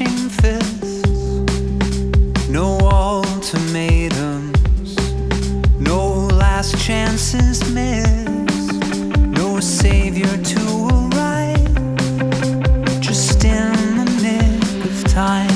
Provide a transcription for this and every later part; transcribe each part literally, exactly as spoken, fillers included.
clenching fists. No ultimatums, no last chances missed. No savior to arrive, just in the nick of time.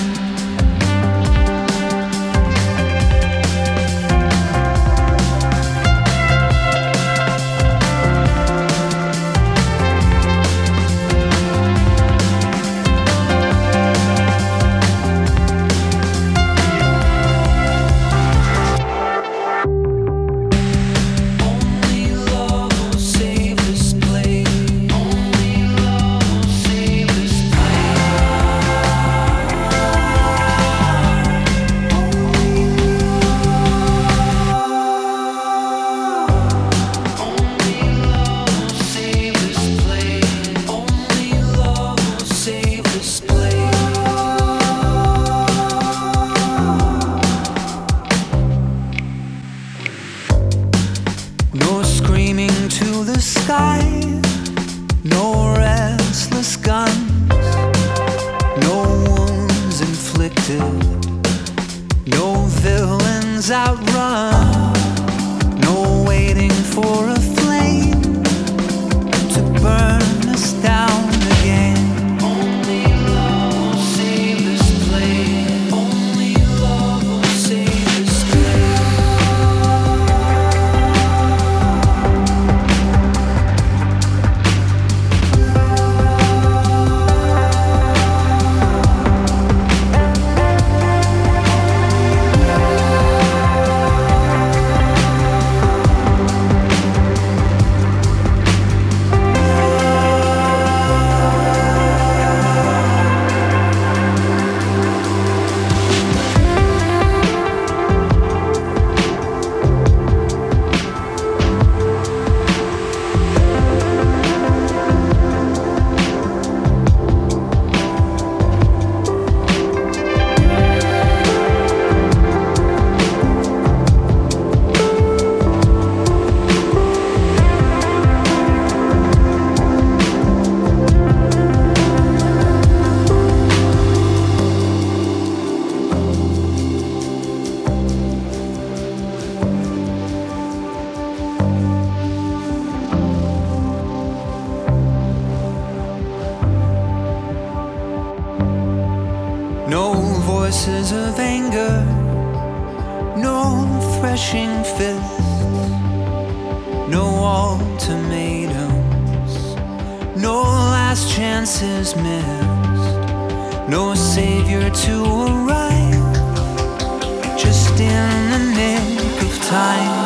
No screaming to the sky, no restless guns, no wounds inflicted, no villains outrun, no waiting for a flame to burn us down again. Only love will save this place. Only love will save this place. No voices of anger, no threshing fists, no ultimatums, no last chances missed, no savior to arrive, just in the nick of time.